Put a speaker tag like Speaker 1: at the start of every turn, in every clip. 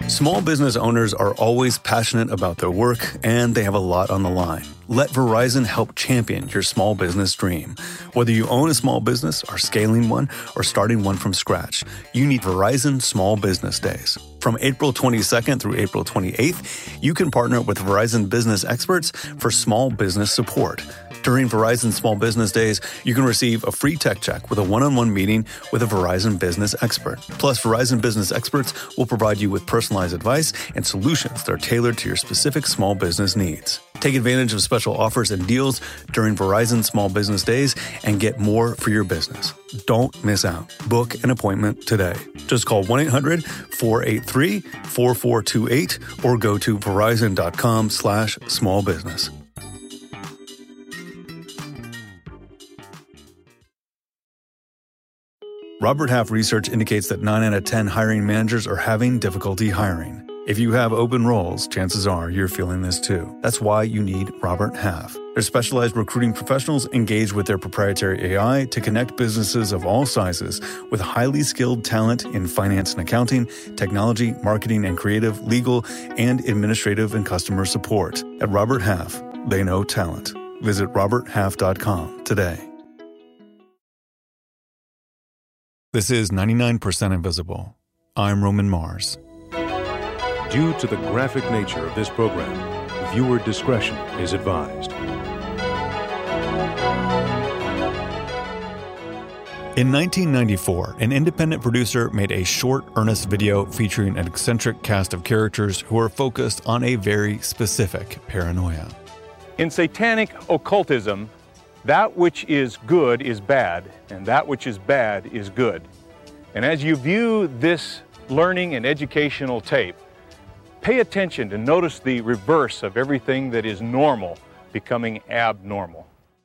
Speaker 1: Small business owners are always passionate about their work, and they have a lot on the line. Let Verizon help champion your small business dream. Whether you own a small business, are scaling one, or starting one from scratch, you need Verizon Small Business Days. From April 22nd through April 28th, you can partner with Verizon business experts for small business support. During Verizon Small Business Days, you can receive a free tech check with a one-on-one meeting with a Verizon business expert. Plus, Verizon business experts will provide you with personalized advice and solutions that are tailored to your specific small business needs. Take advantage of special offers and deals during Verizon Small Business Days and get more for your business. Don't miss out. Book an appointment today. Just call 1-800-483-4428 or go to verizon.com/smallbusiness. Robert Half research indicates that 9 out of 10 hiring managers are having difficulty hiring. If you have open roles, chances are you're feeling this too. That's why you need Robert Half. Their specialized recruiting professionals engage with their proprietary AI to connect businesses of all sizes with highly skilled talent in finance and accounting, technology, marketing and creative, legal, and administrative and customer support. At Robert Half, they know talent. Visit roberthalf.com today. This is 99% Invisible. I'm Roman Mars.
Speaker 2: Due to the graphic nature of this program, viewer discretion is advised.
Speaker 1: In 1994, an independent producer made a short, earnest video featuring an eccentric cast of characters who are focused on a very specific paranoia.
Speaker 3: In satanic occultism, that which is good is bad, and that which is bad is good. And as you view this learning and educational tape, pay attention to notice the reverse of everything that is normal becoming abnormal.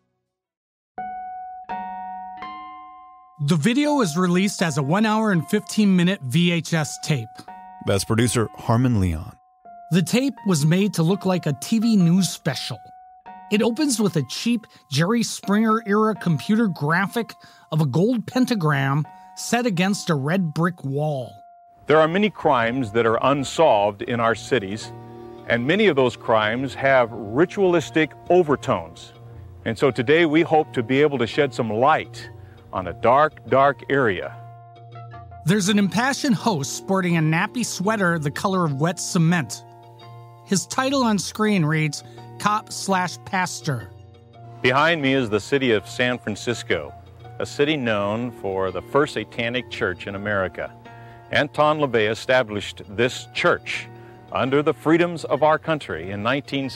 Speaker 4: The video is released as a 1 hour and 15-minute VHS tape.
Speaker 1: That's producer Harmon Leon.
Speaker 4: The tape was made to look like a TV news special. It opens with a cheap Jerry Springer-era computer graphic of a gold pentagram set against a red brick wall.
Speaker 3: There are many crimes that are unsolved in our cities, and many of those crimes have ritualistic overtones. And so today we hope to be able to shed some light on a dark, dark area.
Speaker 4: There's an impassioned host sporting a nappy sweater the color of wet cement. His title on screen reads, Cop/Pastor.
Speaker 3: Behind me is the city of San Francisco, a city known for the first satanic church in America. Anton LaVey established this church under the freedoms of our country in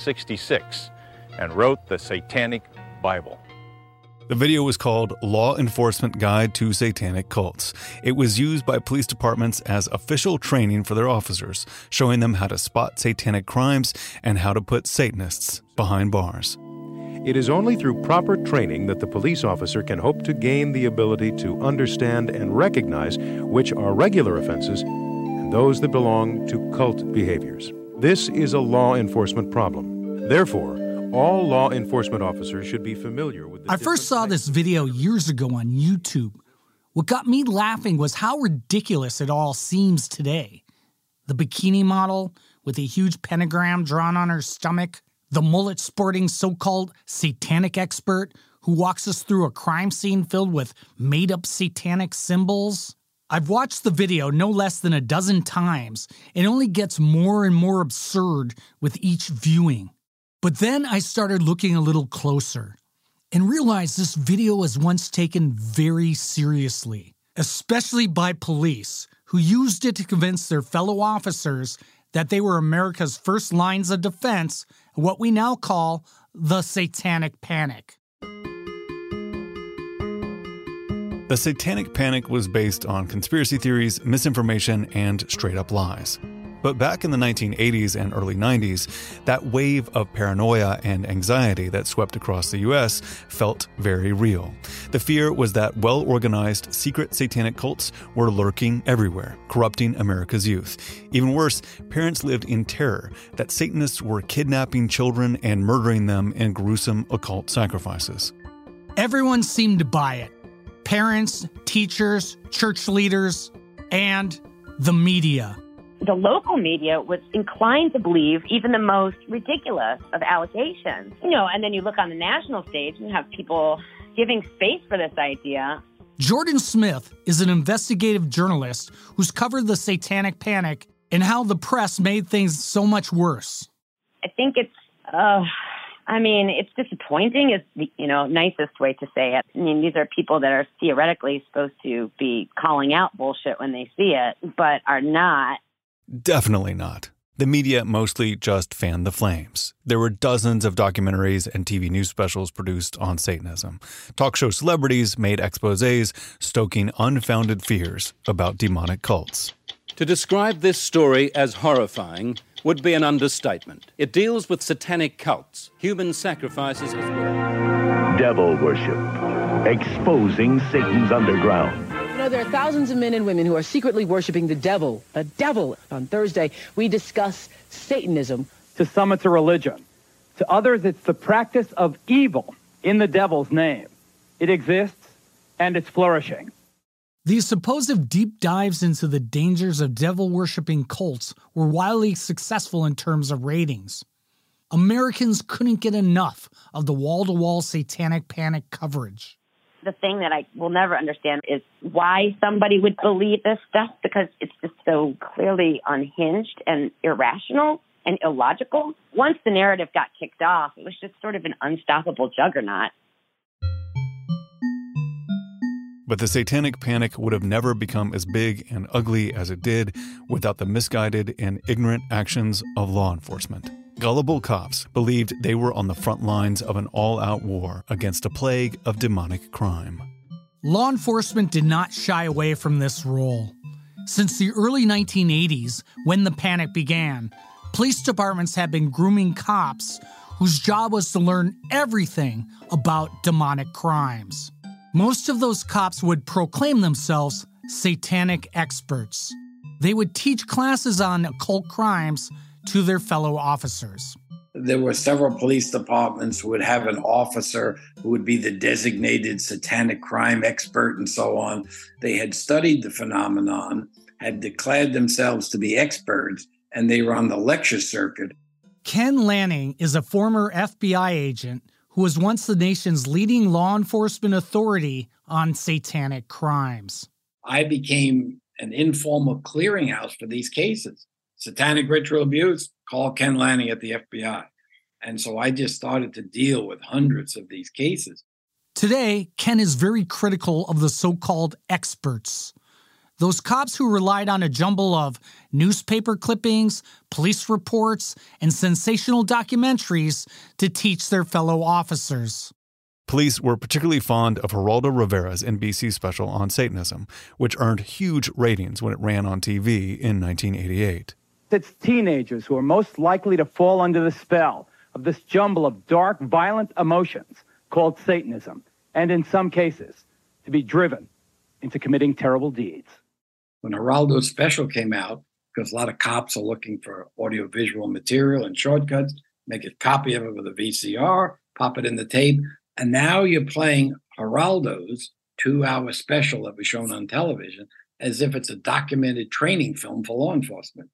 Speaker 3: 1966 and wrote the Satanic Bible.
Speaker 1: The video was called Law Enforcement Guide to Satanic Cults. It was used by police departments as official training for their officers, showing them how to spot satanic crimes and how to put Satanists behind bars.
Speaker 2: It is only through proper training that the police officer can hope to gain the ability to understand and recognize which are regular offenses and those that belong to cult behaviors. This is a law enforcement problem. Therefore, all law enforcement officers should be familiar with the
Speaker 4: I first saw this video years ago on YouTube. What got me laughing was how ridiculous it all seems today. The bikini model with a huge pentagram drawn on her stomach, the mullet-sporting so-called satanic expert who walks us through a crime scene filled with made-up satanic symbols. I've watched the video no less than a dozen times, and it only gets more and more absurd with each viewing. But then I started looking a little closer and realized this video was once taken very seriously, especially by police who used it to convince their fellow officers that they were America's first lines of defense, what we now call the Satanic Panic.
Speaker 1: The Satanic Panic was based on conspiracy theories, misinformation, and straight-up lies. But back in the 1980s and early 90s, that wave of paranoia and anxiety that swept across the U.S. felt very real. The fear was that well-organized, secret satanic cults were lurking everywhere, corrupting America's youth. Even worse, parents lived in terror that Satanists were kidnapping children and murdering them in gruesome occult sacrifices.
Speaker 4: Everyone seemed to buy it. Parents, teachers, church leaders, and the media.
Speaker 5: the local media was inclined to believe even the most ridiculous of allegations. And then you look on the national stage and have people giving space for this idea.
Speaker 4: Jordan Smith is an investigative journalist who's covered the Satanic Panic and how the press made things so much worse.
Speaker 5: I think it's disappointing is the, nicest way to say it. These are people that are theoretically supposed to be calling out bullshit when they see it, but are not.
Speaker 1: Definitely not. The media mostly just fanned the flames. There were dozens of documentaries and TV news specials produced on Satanism. Talk show celebrities made exposés stoking unfounded fears about demonic cults.
Speaker 6: To describe this story as horrifying would be an understatement. It deals with satanic cults, human sacrifices as well.
Speaker 7: Devil worship, exposing Satan's underground.
Speaker 8: There are thousands of men and women who are secretly worshiping the devil. The devil. On Thursday, we discuss Satanism.
Speaker 9: To some, it's a religion. To others, it's the practice of evil in the devil's name. It exists, and it's flourishing.
Speaker 4: These supposed deep dives into the dangers of devil-worshipping cults were wildly successful in terms of ratings. Americans couldn't get enough of the wall-to-wall Satanic Panic coverage.
Speaker 5: The thing that I will never understand is why somebody would believe this stuff, because it's just so clearly unhinged and irrational and illogical. Once the narrative got kicked off, it was just sort of an unstoppable juggernaut.
Speaker 1: But the Satanic Panic would have never become as big and ugly as it did without the misguided and ignorant actions of law enforcement. Gullible cops believed they were on the front lines of an all-out war against a plague of demonic crime.
Speaker 4: Law enforcement did not shy away from this role. Since the early 1980s, when the panic began, police departments had been grooming cops whose job was to learn everything about demonic crimes. Most of those cops would proclaim themselves satanic experts. They would teach classes on occult crimes to their fellow officers.
Speaker 10: There were several police departments who would have an officer who would be the designated satanic crime expert and so on. They had studied the phenomenon, had declared themselves to be experts, and they were on the lecture circuit.
Speaker 4: Ken Lanning is a former FBI agent who was once the nation's leading law enforcement authority on satanic crimes.
Speaker 10: I became an informal clearinghouse for these cases. Satanic ritual abuse, call Ken Lanning at the FBI. And so I just started to deal with hundreds of these cases.
Speaker 4: Today, Ken is very critical of the so-called experts. Those cops who relied on a jumble of newspaper clippings, police reports, and sensational documentaries to teach their fellow officers.
Speaker 1: Police were particularly fond of Geraldo Rivera's NBC special on Satanism, which earned huge ratings when it ran on TV in 1988.
Speaker 9: It's teenagers who are most likely to fall under the spell of this jumble of dark, violent emotions called Satanism, and in some cases, to be driven into committing terrible deeds.
Speaker 10: When Geraldo's special came out, because a lot of cops are looking for audiovisual material and shortcuts, make a copy of it with a VCR, pop it in the tape, and now you're playing Geraldo's 2-hour special that was shown on television as if it's a documented training film for law enforcement.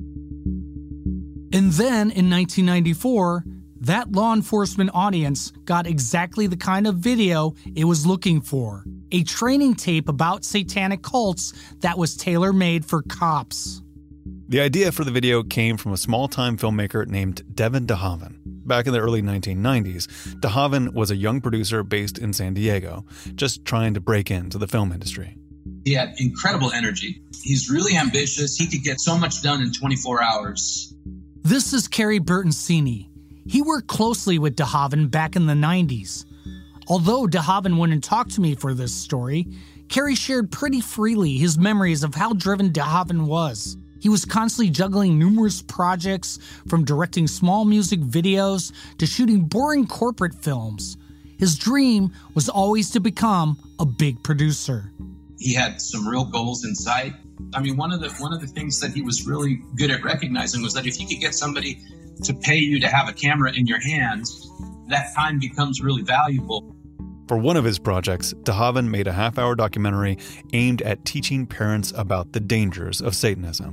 Speaker 4: And then, in 1994, that law enforcement audience got exactly the kind of video it was looking for. A training tape about satanic cults that was tailor-made for cops.
Speaker 1: The idea for the video came from a small-time filmmaker named Devin DeHaven. Back in the early 1990s, DeHaven was a young producer based in San Diego, just trying to break into the film industry.
Speaker 11: He had incredible energy. He's really ambitious. He could get so much done in 24 hours.
Speaker 4: This is Kerry Bertoncini. He worked closely with DeHaven back in the 90s. Although DeHaven wouldn't talk to me for this story, Kerry shared pretty freely his memories of how driven DeHaven was. He was constantly juggling numerous projects, from directing small music videos to shooting boring corporate films. His dream was always to become a big producer.
Speaker 11: He had some real goals in sight. I mean, one of the things that he was really good at recognizing was that if you could get somebody to pay you to have a camera in your hands, that time becomes really valuable.
Speaker 1: For one of his projects, DeHaven made a half-hour documentary aimed at teaching parents about the dangers of Satanism.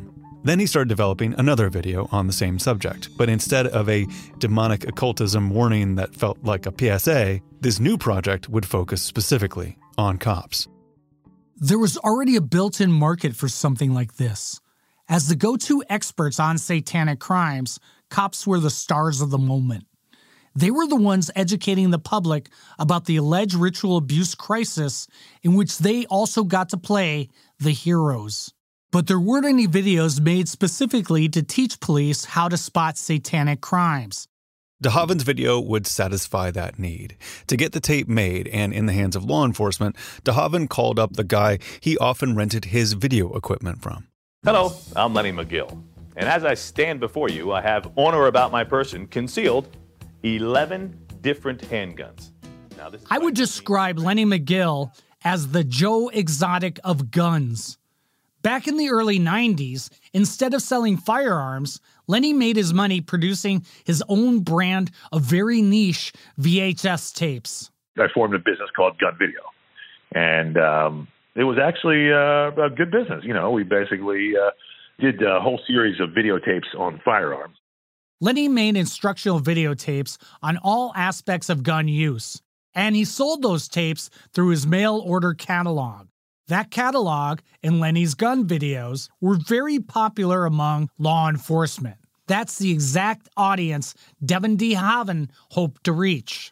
Speaker 1: Then he started developing another video on the same subject, but instead of a demonic occultism warning that felt like a PSA, this new project would focus specifically on cops.
Speaker 4: There was already a built-in market for something like this. As the go-to experts on satanic crimes, cops were the stars of the moment. They were the ones educating the public about the alleged ritual abuse crisis in which they also got to play the heroes. But there weren't any videos made specifically to teach police how to spot satanic crimes.
Speaker 1: De Haven's video would satisfy that need. To get the tape made and in the hands of law enforcement, De Haven called up the guy he often rented his video equipment from.
Speaker 12: Hello, I'm Lenny McGill. And as I stand before you, I have on or about my person concealed 11 different handguns. Now,
Speaker 4: I would describe Lenny McGill as the Joe Exotic of guns. Back in the early 90s, instead of selling firearms, Lenny made his money producing his own brand of very niche VHS tapes.
Speaker 13: I formed a business called Gun Video. And it was actually a good business. You know, we basically did a whole series of videotapes on firearms.
Speaker 4: Lenny made instructional videotapes on all aspects of gun use, and he sold those tapes through his mail order catalog. That catalog and Lenny's gun videos were very popular among law enforcement. That's the exact audience Devin De Haven hoped to reach.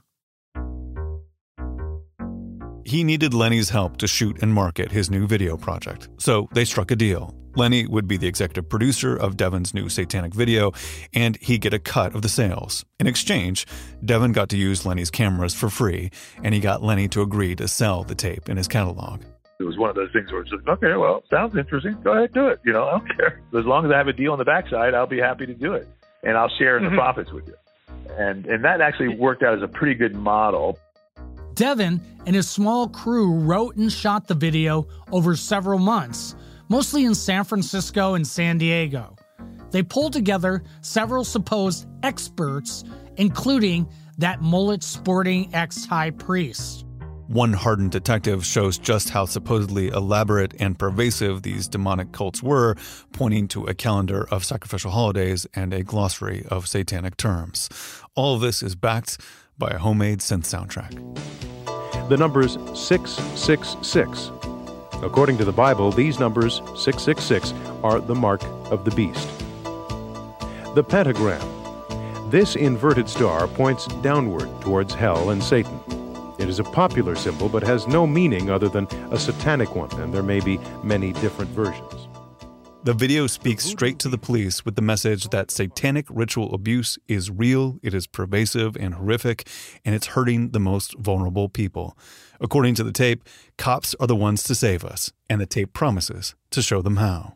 Speaker 1: He needed Lenny's help to shoot and market his new video project, so they struck a deal. Lenny would be the executive producer of Devin's new satanic video, and he'd get a cut of the sales. In exchange, Devin got to use Lenny's cameras for free, and he got Lenny to agree to sell the tape in his catalog.
Speaker 13: It was one of those things where it's just, okay, well, sounds interesting. Go ahead, do it. You know, I don't care. As long as I have a deal on the backside, I'll be happy to do it. And I'll share in the profits with you. And that actually worked out as a pretty good model.
Speaker 4: Devin and his small crew wrote and shot the video over several months, mostly in San Francisco and San Diego. They pulled together several supposed experts, including that mullet-sporting ex-high priest.
Speaker 1: One hardened detective shows just how supposedly elaborate and pervasive these demonic cults were, pointing to a calendar of sacrificial holidays and a glossary of satanic terms. All of this is backed by a homemade synth soundtrack.
Speaker 2: The numbers 666. According to the Bible, these numbers, 666, are the mark of the beast. The pentagram. This inverted star points downward towards hell and Satan. It is a popular symbol, but has no meaning other than a satanic one, and there may be many different versions.
Speaker 1: The video speaks straight to the police with the message that satanic ritual abuse is real, it is pervasive and horrific, and it's hurting the most vulnerable people. According to the tape, cops are the ones to save us, and the tape promises to show them how.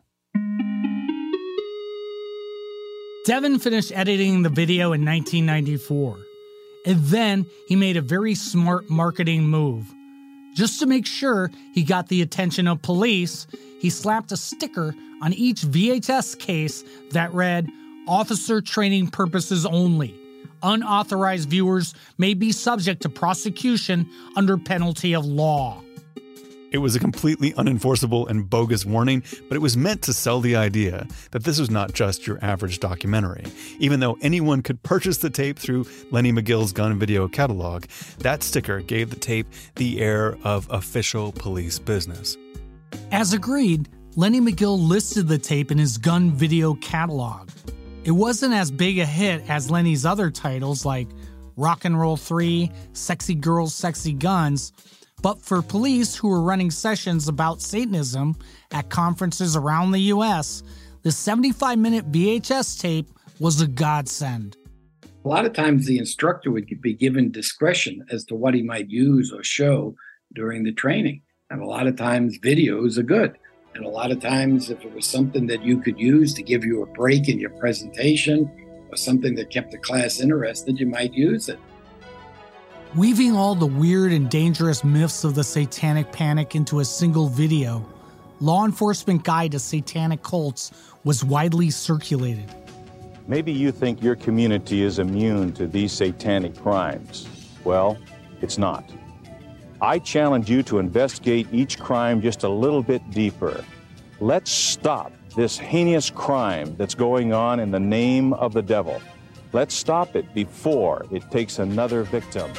Speaker 4: Devin finished editing the video in 1994. And then he made a very smart marketing move. Just to make sure he got the attention of police, he slapped a sticker on each VHS case that read, "Officer training purposes only. Unauthorized viewers may be subject to prosecution under penalty of law."
Speaker 1: It was a completely unenforceable and bogus warning, but it was meant to sell the idea that this was not just your average documentary. Even though anyone could purchase the tape through Lenny McGill's gun video catalog, that sticker gave the tape the air of official police business.
Speaker 4: As agreed, Lenny McGill listed the tape in his gun video catalog. It wasn't as big a hit as Lenny's other titles like Rock and Roll 3, Sexy Girls, Sexy Guns, but for police who were running sessions about Satanism at conferences around the U.S., the 75-minute VHS tape was a godsend.
Speaker 10: A lot of times the instructor would be given discretion as to what he might use or show during the training. And a lot of times videos are good. And a lot of times if it was something that you could use to give you a break in your presentation or something that kept the class interested, you might use it.
Speaker 4: Weaving all the weird and dangerous myths of the satanic panic into a single video, Law Enforcement Guide to Satanic Cults was widely circulated.
Speaker 14: Maybe you think your community is immune to these satanic crimes. Well, it's not. I challenge you to investigate each crime just a little bit deeper. Let's stop this heinous crime that's going on in the name of the devil. Let's stop it before it takes another victim.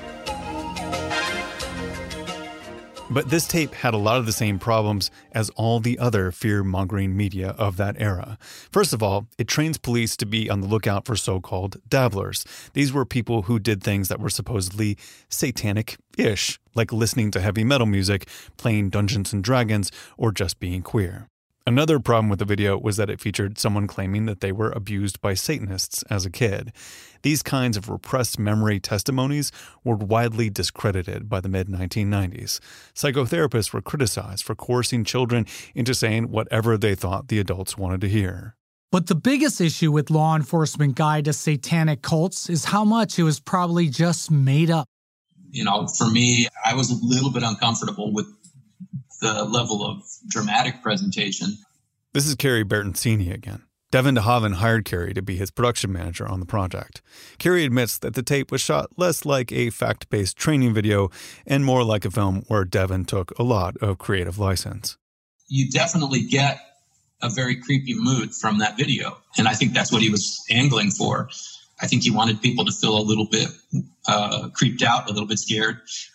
Speaker 1: But this tape had a lot of the same problems as all the other fear-mongering media of that era. First of all, it trains police to be on the lookout for so-called dabblers. These were people who did things that were supposedly satanic-ish, like listening to heavy metal music, playing Dungeons & Dragons, or just being queer. Another problem with the video was that it featured someone claiming that they were abused by Satanists as a kid. These kinds of repressed memory testimonies were widely discredited by the mid-1990s. Psychotherapists were criticized for coercing children into saying whatever they thought the adults wanted to hear.
Speaker 4: But the biggest issue with Law Enforcement Guide to Satanic Cults is how much it was probably just made up.
Speaker 11: You know, for me, I was a little bit uncomfortable with the level of dramatic presentation.
Speaker 1: This is Carrie Bertoncini again. Devin DeHaven hired Carrie to be his production manager on the project. Carrie admits that the tape was shot less like a fact-based training video and more like a film where Devin took a lot of creative license.
Speaker 11: You definitely get a very creepy mood from that video, and I think that's what he was angling for. I think he wanted people to feel a little bit creeped out, a little bit scared.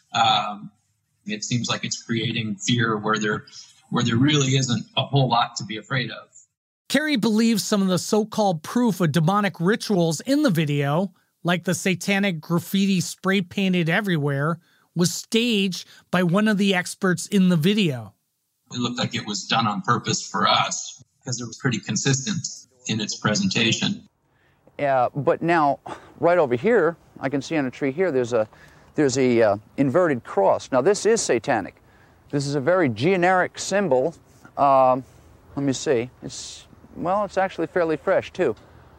Speaker 11: It seems like it's creating fear where there really isn't a whole lot to be afraid of.
Speaker 4: Carrie believes some of the so-called proof of demonic rituals in the video, like the satanic graffiti spray painted everywhere, was staged by one of the experts in the video.
Speaker 11: It looked like it was done on purpose for us because it was pretty consistent in its presentation.
Speaker 15: But now, right over here, I can see on a tree here, there's a inverted cross. Now, this is satanic. This is a very generic symbol. Let me see. It's actually fairly fresh, too.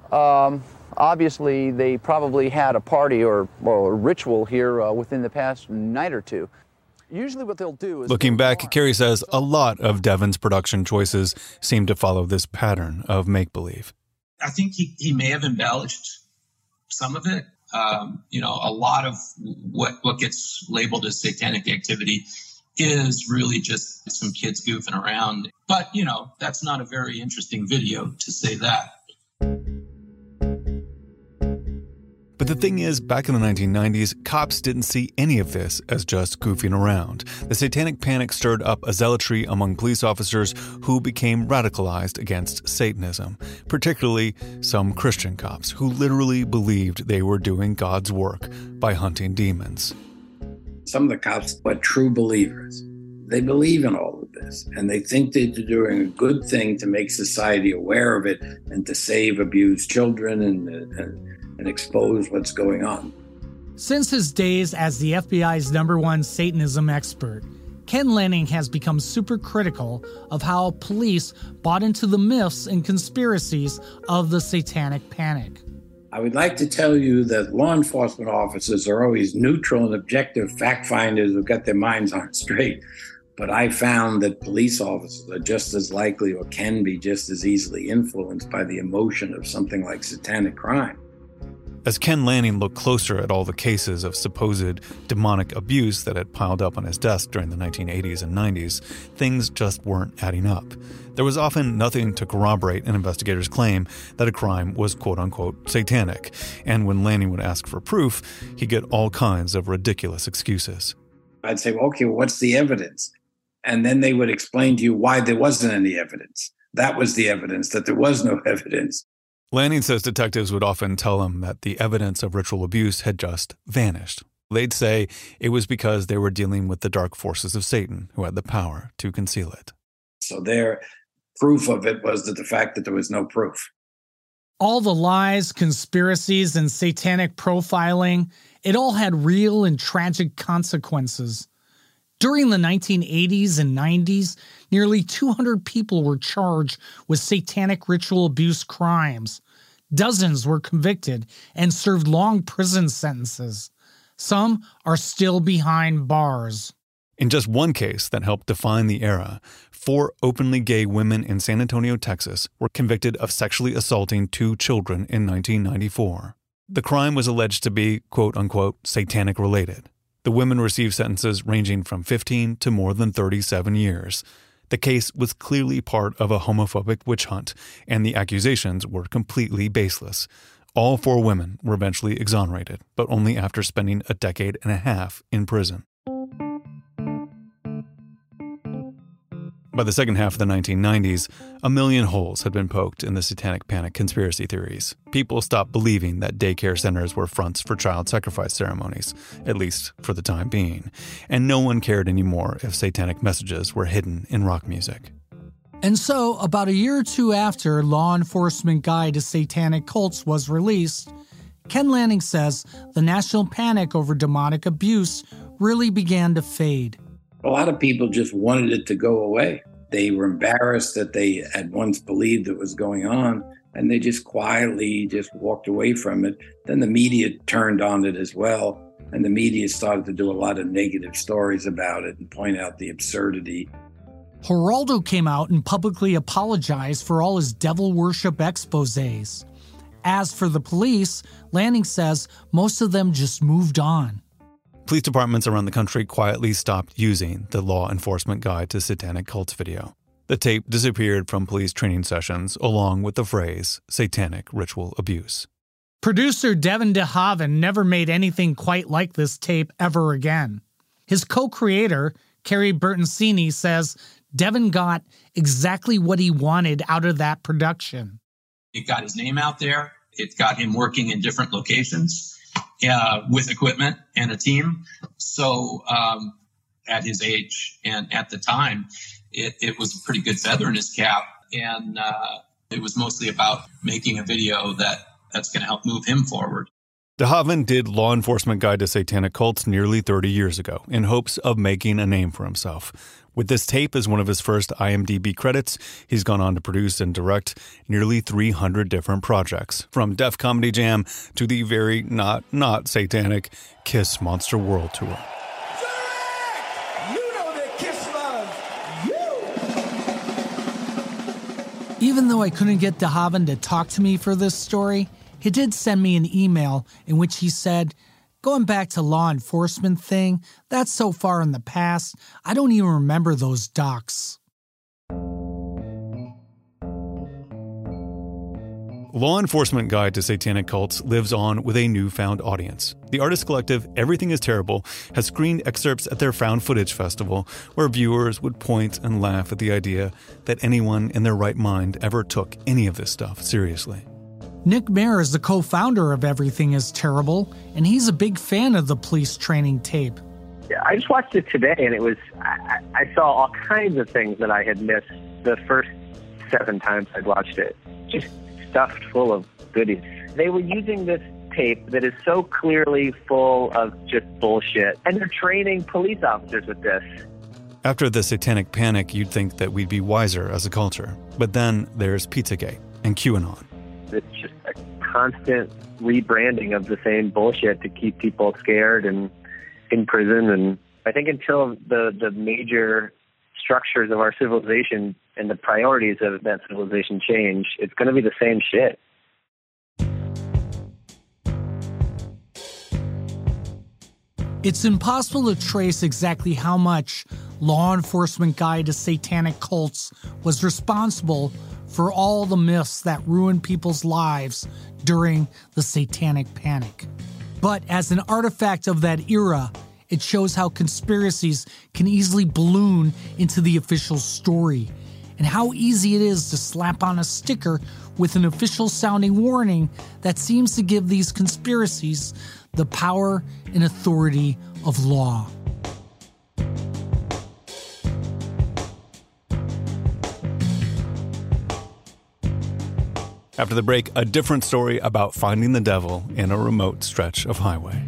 Speaker 15: Obviously, they probably had a party or a ritual here within the past night or two. Usually what they'll do is...
Speaker 1: Looking back, Carrie says a lot of Devin's production choices seem to follow this pattern of make-believe.
Speaker 11: I think he may have embellished some of it. A lot of what gets labeled as satanic activity is really just some kids goofing around. But, that's not a very interesting video, to say that.
Speaker 1: But the thing is, back in the 1990s, cops didn't see any of this as just goofing around. The satanic panic stirred up a zealotry among police officers who became radicalized against Satanism, particularly some Christian cops who literally believed they were doing God's work by hunting demons.
Speaker 10: Some of the cops are true believers. They believe in all of this, and they think they're doing a good thing to make society aware of it and to save abused children and expose what's going on.
Speaker 4: Since his days as the FBI's #1 Satanism expert, Ken Lanning has become super critical of how police bought into the myths and conspiracies of the satanic panic.
Speaker 10: I would like to tell you that law enforcement officers are always neutral and objective fact finders who've got their minds on straight. But I found that police officers are just as likely or can be just as easily influenced by the emotion of something like satanic crime.
Speaker 1: As Ken Lanning looked closer at all the cases of supposed demonic abuse that had piled up on his desk during the 1980s and 90s, things just weren't adding up. There was often nothing to corroborate an investigator's claim that a crime was quote-unquote satanic, and when Lanning would ask for proof, he'd get all kinds of ridiculous excuses.
Speaker 10: I'd say, well, okay, what's the evidence? And then they would explain to you why there wasn't any evidence. That was the evidence, that there was no evidence.
Speaker 1: Lanning says detectives would often tell him that the evidence of ritual abuse had just vanished. They'd say it was because they were dealing with the dark forces of Satan, who had the power to conceal it.
Speaker 10: So their proof of it was that the fact that there was no proof.
Speaker 4: All the lies, conspiracies, and satanic profiling, it all had real and tragic consequences. During the 1980s and 90s, nearly 200 people were charged with satanic ritual abuse crimes. Dozens were convicted and served long prison sentences. Some are still behind bars.
Speaker 1: In just one case that helped define the era, 4 openly gay women in San Antonio, Texas, were convicted of sexually assaulting 2 children in 1994. The crime was alleged to be, quote-unquote, satanic-related. The women received sentences ranging from 15 to more than 37 years. The case was clearly part of a homophobic witch hunt, and the accusations were completely baseless. All 4 women were eventually exonerated, but only after spending a decade and a half in prison. By the second half of the 1990s, a million holes had been poked in the Satanic Panic conspiracy theories. People stopped believing that daycare centers were fronts for child sacrifice ceremonies, at least for the time being. And no one cared anymore if satanic messages were hidden in rock music.
Speaker 4: And so, about a year or two after Law Enforcement Guide to Satanic Cults was released, Ken Lanning says the national panic over demonic abuse really began to fade.
Speaker 10: A lot of people just wanted it to go away. They were embarrassed that they had once believed it was going on, and they just quietly just walked away from it. Then the media turned on it as well, and the media started to do a lot of negative stories about it and point out the absurdity.
Speaker 4: Geraldo came out and publicly apologized for all his devil worship exposés. As for the police, Lanning says most of them just moved on.
Speaker 1: Police departments around the country quietly stopped using the Law Enforcement Guide to Satanic Cults video. The tape disappeared from police training sessions along with the phrase satanic ritual abuse.
Speaker 4: Producer Devin DeHaven never made anything quite like this tape ever again. His co-creator, Carrie Bertoncini, says Devin got exactly what he wanted out of that production.
Speaker 11: It got his name out there. It got him working in different locations. With equipment and a team. So at his age and at the time, it was a pretty good feather in his cap. And it was mostly about making a video that's going to help move him forward.
Speaker 1: DeHaven did Law Enforcement Guide to Satanic Cults nearly 30 years ago in hopes of making a name for himself. With this tape as one of his first IMDb credits, he's gone on to produce and direct nearly 300 different projects, from Def Comedy Jam to the very not satanic Kiss Monster World Tour.
Speaker 16: You know that Kiss loves you!
Speaker 4: Even though I couldn't get DeHaven to talk to me for this story, he did send me an email in which he said, "Going back to law enforcement thing, that's so far in the past, I don't even remember those docs."
Speaker 1: Law Enforcement Guide to Satanic Cults lives on with a newfound audience. The artist collective Everything is Terrible has screened excerpts at their found footage festival where viewers would point and laugh at the idea that anyone in their right mind ever took any of this stuff seriously.
Speaker 4: Nick Mayer is the co-founder of Everything is Terrible, and he's a big fan of the police training tape.
Speaker 17: I just watched it today, and I saw all kinds of things that I had missed the first 7 times I'd watched it. Just stuffed full of goodies. They were using this tape that is so clearly full of just bullshit, and they're training police officers with this.
Speaker 1: After the Satanic Panic, you'd think that we'd be wiser as a culture. But then there's Pizzagate and QAnon.
Speaker 17: It's just a constant rebranding of the same bullshit to keep people scared and in prison. And I think until the major structures of our civilization and the priorities of that civilization change, it's going to be the same shit.
Speaker 4: It's impossible to trace exactly how much Law Enforcement Guide to Satanic Cults was responsible for all the myths that ruined people's lives during the Satanic Panic. But as an artifact of that era, it shows how conspiracies can easily balloon into the official story, and how easy it is to slap on a sticker with an official-sounding warning that seems to give these conspiracies the power and authority of law.
Speaker 1: After the break, a different story about finding the devil in a remote stretch of highway.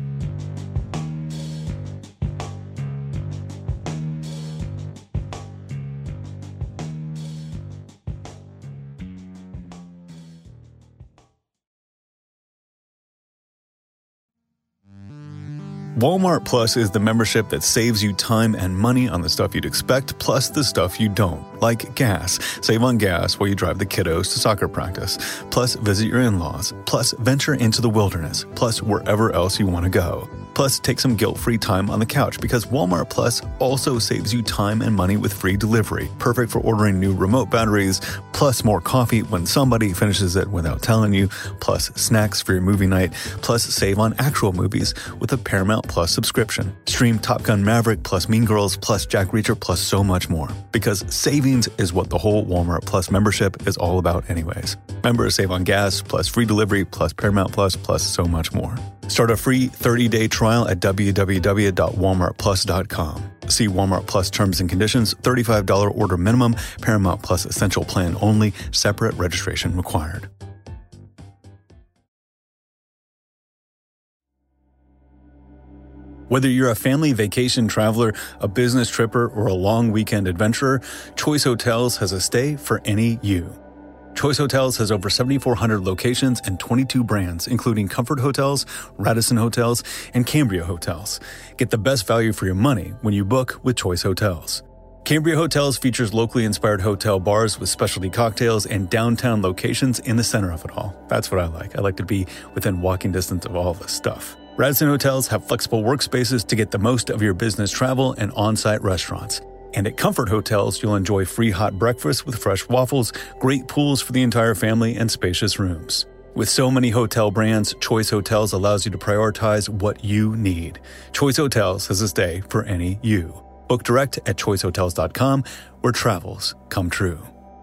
Speaker 1: Walmart Plus is the membership that saves you time and money on the stuff you'd expect, plus the stuff you don't, like gas. Save on gas while you drive the kiddos to soccer practice, plus visit your in-laws, plus venture into the wilderness, plus wherever else you want to go. Plus, take some guilt-free time on the couch because Walmart Plus also saves you time and money with free delivery. Perfect for ordering new remote batteries, plus more coffee when somebody finishes it without telling you, plus snacks for your movie night, plus save on actual movies with a Paramount Plus subscription. Stream Top Gun Maverick plus Mean Girls plus Jack Reacher plus so much more. Because savings is what the whole Walmart Plus membership is all about anyways. Members save on gas plus free delivery plus Paramount Plus plus so much more. Start a free 30-day trial at www.walmartplus.com. See Walmart Plus terms and conditions, $35 order minimum, Paramount Plus essential plan only, separate registration required. Whether you're a family vacation traveler, a business tripper, or a long weekend adventurer, Choice Hotels has a stay for any you. Choice Hotels has over 7,400 locations and 22 brands, including Comfort Hotels, Radisson Hotels, and Cambria Hotels. Get the best value for your money when you book with Choice Hotels. Cambria Hotels features locally inspired hotel bars with specialty cocktails and downtown locations in the center of it all. That's what I like. I like to be within walking distance of all this stuff. Radisson Hotels have flexible workspaces to get the most of your business travel and on-site restaurants. And at Comfort Hotels, you'll enjoy free hot breakfast with fresh waffles, great pools for the entire family, and spacious rooms. With so many hotel brands, Choice Hotels allows you to prioritize what you need. Choice Hotels has a stay for any you. Book direct at choicehotels.com, where travels come true.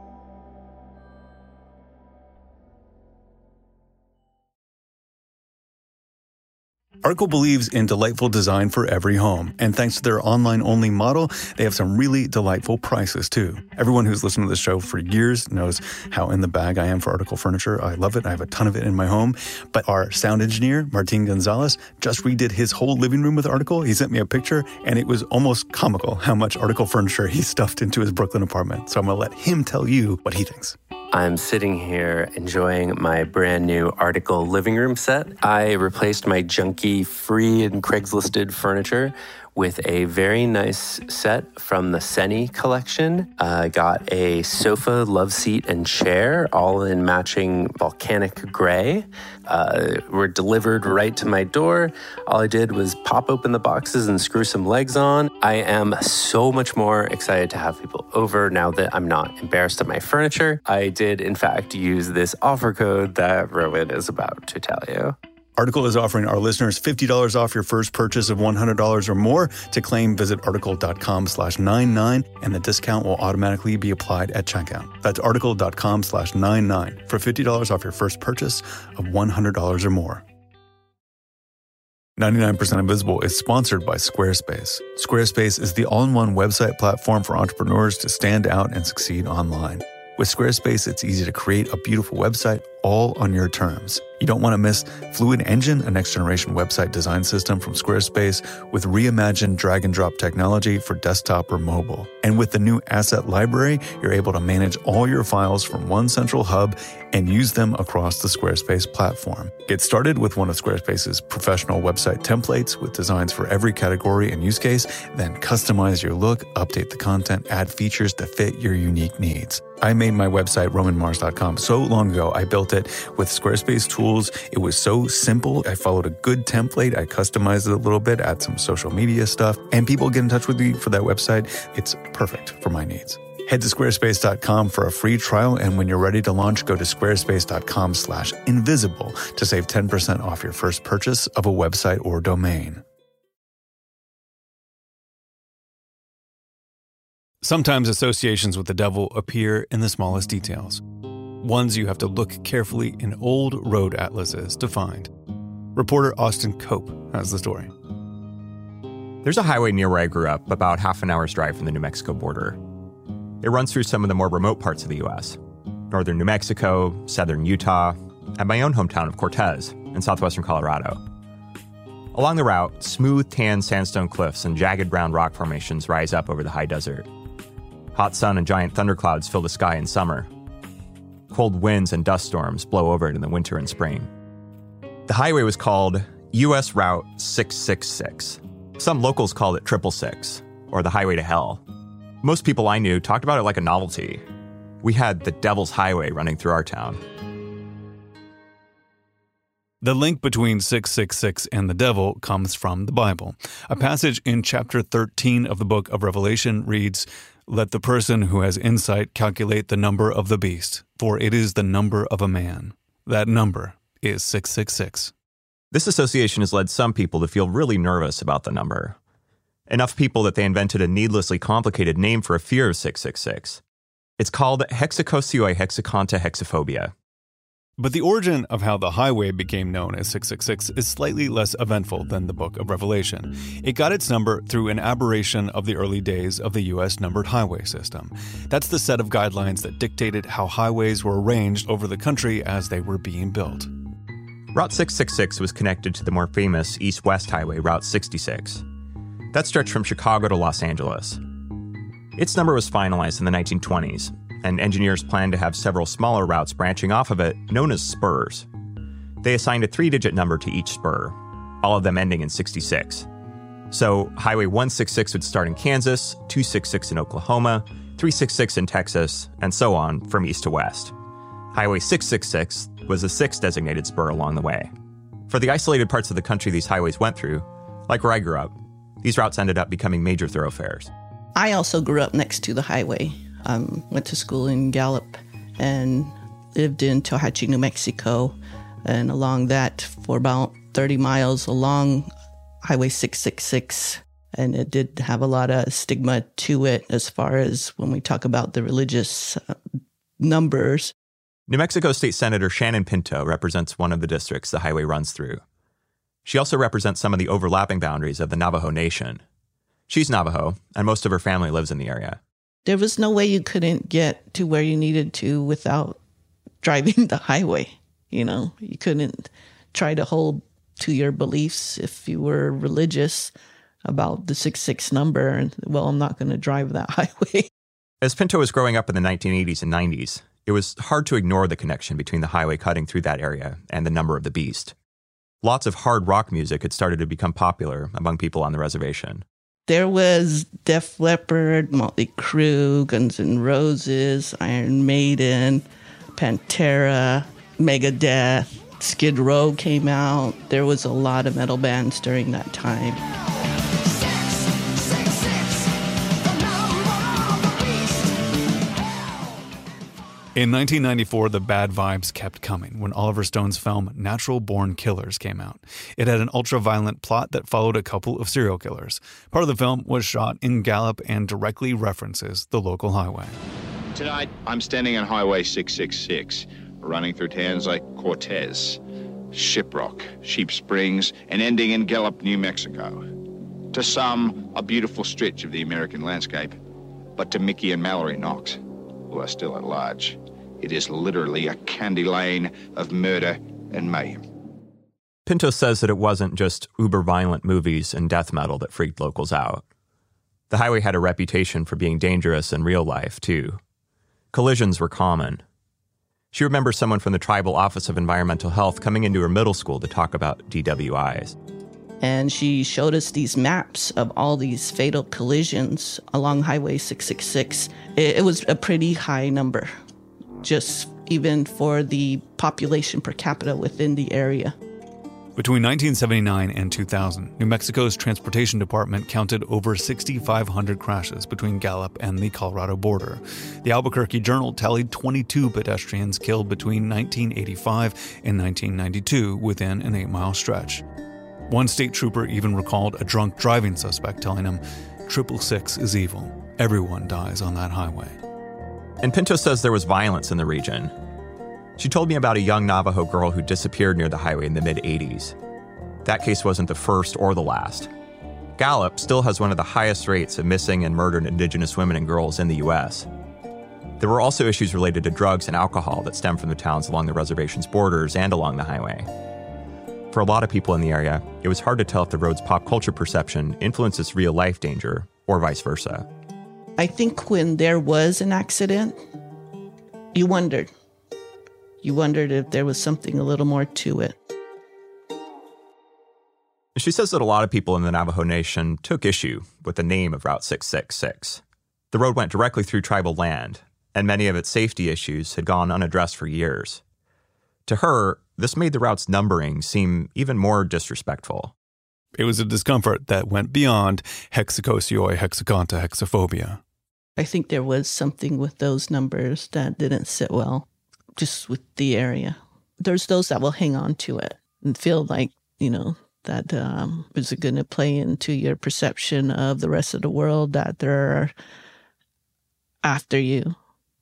Speaker 1: Article believes in delightful design for every home, and thanks to their online-only model, they have some really delightful prices, too. Everyone who's listened to this show for years knows how in the bag I am for Article furniture. I love it. I have a ton of it in my home. But our sound engineer, Martin Gonzalez, just redid his whole living room with Article. He sent me a picture, and it was almost comical how much Article furniture he stuffed into his Brooklyn apartment. So I'm going to let him tell you what he thinks.
Speaker 18: I'm sitting here enjoying my brand new Article living room set. I replaced my junky free and Craigslisted furniture with a very nice set from the Seni collection. I got a sofa, love seat, and chair, all in matching volcanic gray. Were delivered right to my door. All I did was pop open the boxes and screw some legs on. I am so much more excited to have people over now that I'm not embarrassed of my furniture. I did, in fact, use this offer code that Rowan is about to tell you.
Speaker 1: Article is offering our listeners $50 off your first purchase of $100 or more. To claim, visit article.com/99, and the discount will automatically be applied at checkout. That's article.com/99 for $50 off your first purchase of $100 or more. 99% Invisible is sponsored by Squarespace. Squarespace is the all-in-one website platform for entrepreneurs to stand out and succeed online. With Squarespace, it's easy to create a beautiful website all on your terms. You don't want to miss Fluid Engine, a next-generation website design system from Squarespace with reimagined drag-and-drop technology for desktop or mobile. And with the new Asset Library, you're able to manage all your files from one central hub and use them across the Squarespace platform. Get started with one of Squarespace's professional website templates with designs for every category and use case, then customize your look, update the content, add features to fit your unique needs. I made my website, RomanMars.com, so long ago. I built it with Squarespace tools. It was so simple. I followed a good template. I customized it a little bit, add some social media stuff, and people get in touch with me for that website. It's perfect for my needs. Head to squarespace.com for a free trial, and when you're ready to launch, go to squarespace.com/invisible to save 10% off your first purchase of a website or domain. Sometimes associations with the devil appear in the smallest details. Ones you have to look carefully in old road atlases to find. Reporter Austin Cope has the story.
Speaker 19: There's a highway near where I grew up, about half an hour's drive from the New Mexico border. It runs through some of the more remote parts of the U.S. Northern New Mexico, southern Utah, and my own hometown of Cortez in southwestern Colorado. Along the route, smooth tan sandstone cliffs and jagged brown rock formations rise up over the high desert. Hot sun and giant thunderclouds fill the sky in summer. Cold winds and dust storms blow over it in the winter and spring. The highway was called U.S. Route 666. Some locals called it 666, or the Highway to Hell. Most people I knew talked about it like a novelty. We had the Devil's Highway running through our town.
Speaker 1: The link between 666 and the devil comes from the Bible. A passage in chapter 13 of the book of Revelation reads, "Let the person who has insight calculate the number of the beast, for it is the number of a man." That number is 666.
Speaker 19: This association has led some people to feel really nervous about the number. Enough people that they invented a needlessly complicated name for a fear of 666. It's called hexacosioi-hexaconta-hexaphobia.
Speaker 1: But the origin of how the highway became known as 666 is slightly less eventful than the book of Revelation. It got its number through an aberration of the early days of the U.S. numbered highway system. That's the set of guidelines that dictated how highways were arranged over the country as they were being built.
Speaker 19: Route 666 was connected to the more famous east-west highway, Route 66. That stretched from Chicago to Los Angeles. Its number was finalized in the 1920s, and engineers planned to have several smaller routes branching off of it, known as spurs. They assigned a 3-digit number to each spur, all of them ending in 66. So Highway 166 would start in Kansas, 266 in Oklahoma, 366 in Texas, and so on from east to west. Highway 666 was the 6th designated spur along the way. For the isolated parts of the country these highways went through, like where I grew up, these routes ended up becoming major thoroughfares.
Speaker 20: I also grew up next to the highway. Went to school in Gallup and lived in Tohatchi, New Mexico. And along that for about 30 miles along Highway 666. And it did have a lot of stigma to it as far as when we talk about the religious numbers.
Speaker 19: New Mexico State Senator Shannon Pinto represents one of the districts the highway runs through. She also represents some of the overlapping boundaries of the Navajo Nation. She's Navajo, and most of her family lives in the area.
Speaker 20: There was no way you couldn't get to where you needed to without driving the highway. You know, you couldn't try to hold to your beliefs if you were religious about the 66 number. And, well, I'm not going to drive that highway.
Speaker 19: As Pinto was growing up in the 1980s and 90s, it was hard to ignore the connection between the highway cutting through that area and the number of the beast. Lots of hard rock music had started to become popular among people on the reservation.
Speaker 20: There was Def Leppard, Motley Crue, Guns N' Roses, Iron Maiden, Pantera, Megadeth, Skid Row came out. There was a lot of metal bands during that time.
Speaker 1: In 1994, the bad vibes kept coming when Oliver Stone's film Natural Born Killers came out. It had an ultra-violent plot that followed a couple of serial killers. Part of the film was shot in Gallup and directly references the local highway.
Speaker 21: Tonight, I'm standing on Highway 666, running through towns like Cortez, Shiprock, Sheep Springs, and ending in Gallup, New Mexico. To some, a beautiful stretch of the American landscape, but to Mickey and Mallory Knox, who are still at large, it is literally a candy lane of murder and mayhem.
Speaker 19: Pinto says that it wasn't just uber-violent movies and death metal that freaked locals out. The highway had a reputation for being dangerous in real life, too. Collisions were common. She remembers someone from the Tribal Office of Environmental Health coming into her middle school to talk about DWIs.
Speaker 20: And she showed us these maps of all these fatal collisions along Highway 666. It was a pretty high number, just even for the population per capita within the area.
Speaker 1: Between 1979 and 2000, New Mexico's Transportation Department counted over 6,500 crashes between Gallup and the Colorado border. The Albuquerque Journal tallied 22 pedestrians killed between 1985 and 1992 within an 8-mile stretch. One state trooper even recalled a drunk driving suspect telling him, "666 is evil. Everyone dies on that highway."
Speaker 19: And Pinto says there was violence in the region. She told me about a young Navajo girl who disappeared near the highway in the mid-'80s. That case wasn't the first or the last. Gallup still has one of the highest rates of missing and murdered Indigenous women and girls in the U.S. There were also issues related to drugs and alcohol that stem from the towns along the reservation's borders and along the highway. For a lot of people in the area, it was hard to tell if the road's pop culture perception influences real-life danger or vice versa.
Speaker 20: I think when there was an accident, you wondered. You wondered if there was something a little more to it.
Speaker 19: She says that a lot of people in the Navajo Nation took issue with the name of Route 666. The road went directly through tribal land, and many of its safety issues had gone unaddressed for years. To her, this made the route's numbering seem even more disrespectful.
Speaker 1: It was a discomfort that went beyond hexacosioi hexaconta hexaphobia.
Speaker 20: I think there was something with those numbers that didn't sit well, just with the area. There's those that will hang on to it and feel like, that is going to play into your perception of the rest of the world, that they're after you,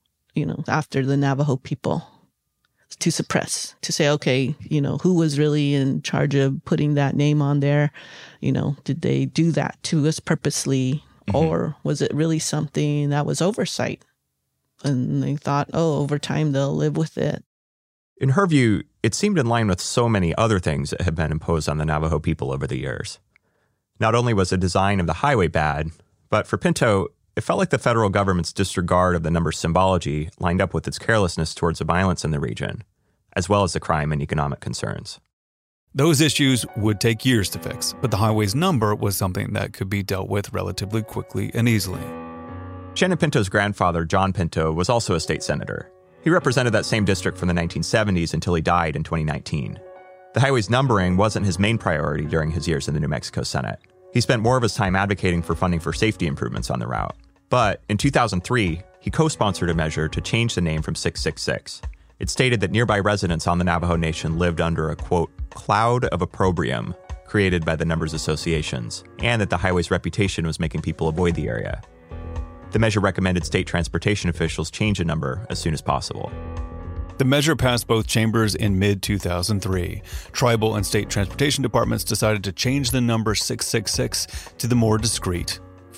Speaker 20: after the Navajo people, to suppress, to say, okay, who was really in charge of putting that name on there? Did they do that to us purposely? Or was it really something that was oversight? And they thought, over time they'll live with it.
Speaker 19: In her view, it seemed in line with so many other things that had been imposed on the Navajo people over the years. Not only was the design of the highway bad, but for Pinto, it felt like the federal government's disregard of the number's symbology lined up with its carelessness towards the violence in the region, as well as the crime and economic concerns.
Speaker 1: Those issues would take years to fix, but the highway's number was something that could be dealt with relatively quickly and easily.
Speaker 19: Shannon Pinto's grandfather, John Pinto, was also a state senator. He represented that same district from the 1970s until he died in 2019. The highway's numbering wasn't his main priority during his years in the New Mexico Senate. He spent more of his time advocating for funding for safety improvements on the route. But in 2003, he co-sponsored a measure to change the name from 666. It stated that nearby residents on the Navajo Nation lived under a, quote, cloud of opprobrium created by the numbers associations, and that the highway's reputation was making people avoid the area. The measure recommended state transportation officials change the number as soon as possible.
Speaker 1: The measure passed both chambers in mid-2003. Tribal and state transportation departments decided to change the number 666 to the more discreet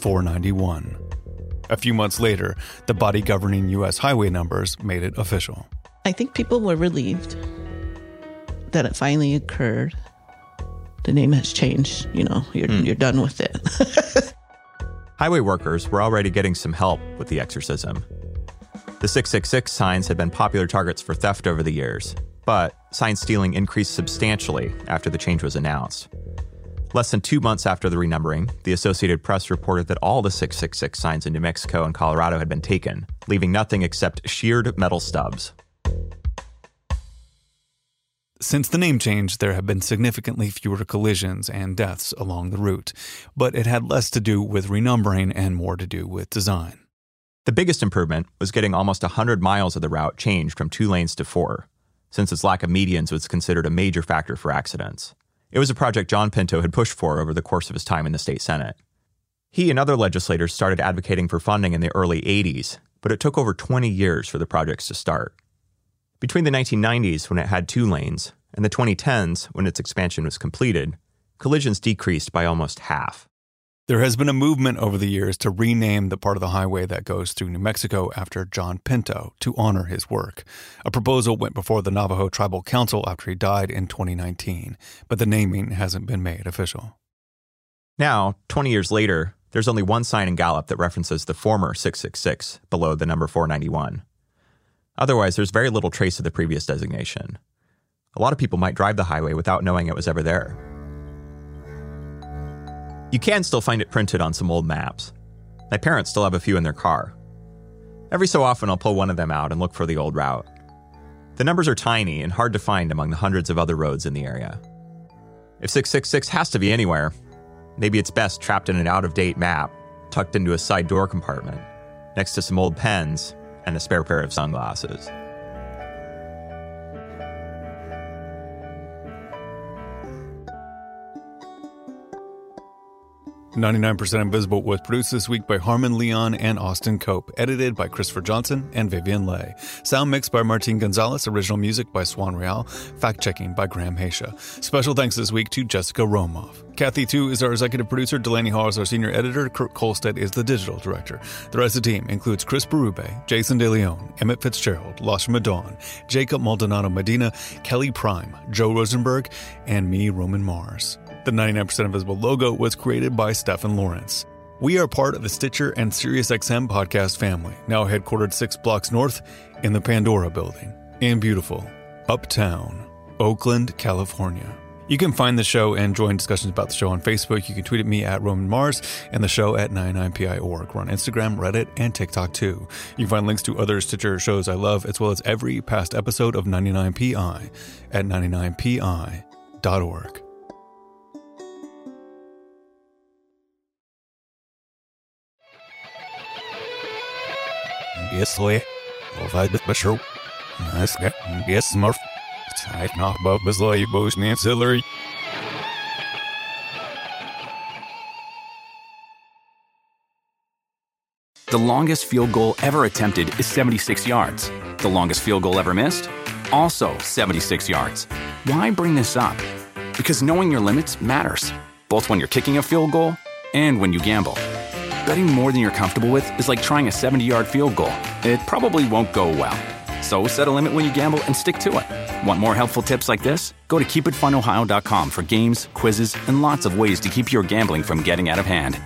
Speaker 1: 491. A few months later, the body governing U.S. highway numbers made it official.
Speaker 20: I think people were relieved that it finally occurred. The name has changed. You're done with it.
Speaker 19: Highway workers were already getting some help with the exorcism. The 666 signs had been popular targets for theft over the years, but sign stealing increased substantially after the change was announced. Less than 2 months after the renumbering, the Associated Press reported that all the 666 signs in New Mexico and Colorado had been taken, leaving nothing except sheared metal stubs.
Speaker 1: Since the name change, there have been significantly fewer collisions and deaths along the route, but it had less to do with renumbering and more to do with design.
Speaker 19: The biggest improvement was getting almost 100 miles of the route changed from 2 lanes to 4, since its lack of medians was considered a major factor for accidents. It was a project John Pinto had pushed for over the course of his time in the state Senate. He and other legislators started advocating for funding in the early 80s, but it took over 20 years for the projects to start. Between the 1990s, when it had 2 lanes, and the 2010s, when its expansion was completed, collisions decreased by almost half.
Speaker 1: There has been a movement over the years to rename the part of the highway that goes through New Mexico after John Pinto to honor his work. A proposal went before the Navajo Tribal Council after he died in 2019, but the naming hasn't been made official.
Speaker 19: Now, 20 years later, there's only one sign in Gallup that references the former 666 below the number 491. Otherwise, there's very little trace of the previous designation. A lot of people might drive the highway without knowing it was ever there. You can still find it printed on some old maps. My parents still have a few in their car. Every so often, I'll pull one of them out and look for the old route. The numbers are tiny and hard to find among the hundreds of other roads in the area. If 666 has to be anywhere, maybe it's best trapped in an out-of-date map, tucked into a side door compartment, next to some old pens and a spare pair of sunglasses. "99% Invisible" was produced this week by Harmon Leon and Austin Cope, edited by Christopher Johnson and Vivian Leigh. Sound mixed by Martin Gonzalez, original music by Swan Real, fact-checking by Graham Haisha. Special thanks this week to Jessica Romoff. Kathy Tu is our executive producer, Delaney Hall is our senior editor, Kurt Kolstead is the digital director. The rest of the team includes Chris Berube, Jason DeLeon, Emmett Fitzgerald, Lashma Dawn, Jacob Maldonado Medina, Kelly Prime, Joe Rosenberg, and me, Roman Mars. The 99% Invisible logo was created by Stephen Lawrence. We are part of the Stitcher and SiriusXM podcast family, now headquartered 6 blocks north in the Pandora building in beautiful Uptown, Oakland, California.
Speaker 1: You can find the show and join discussions about the show on Facebook. You can tweet at me at Roman Mars and the show at 99PI.org. We're on Instagram, Reddit, and TikTok too. You can find links to other Stitcher shows I love, as well as every past episode of 99PI at 99PI.org. Если бывает большой, нас как без сморф, тайт на баб злой бушный ancillary.
Speaker 3: The longest field goal ever attempted is 76 yards. The longest field goal ever missed? Also 76 yards. Why bring this up? Because knowing your limits matters, both when you're kicking a field goal and when you gamble. Betting more than you're comfortable with is like trying a 70-yard field goal. It probably won't go well. So set a limit when you gamble and stick to it. Want more helpful tips like this? Go to keepitfunohio.com for games, quizzes, and lots of ways to keep your gambling from getting out of hand.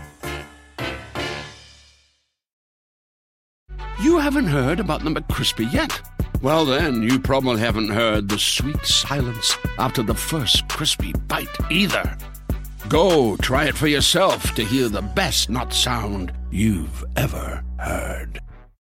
Speaker 22: You haven't heard about the McCrispy yet? Well, then, you probably haven't heard the sweet silence after the first crispy bite either. Go try it for yourself to hear the best nut sound you've ever heard.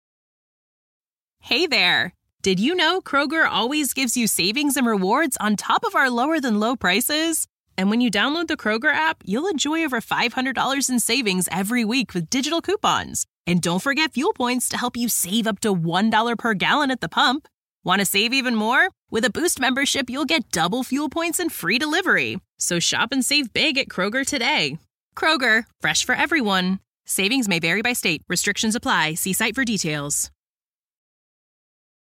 Speaker 23: Hey there! Did you know Kroger always gives you savings and rewards on top of our lower-than-low prices? And when you download the Kroger app, you'll enjoy over $500 in savings every week with digital coupons. And don't forget fuel points to help you save up to $1 per gallon at the pump. Want to save even more? With a Boost membership, you'll get double fuel points and free delivery. So shop and save big at Kroger today. Kroger, fresh for everyone. Savings may vary by state. Restrictions apply. See site for details.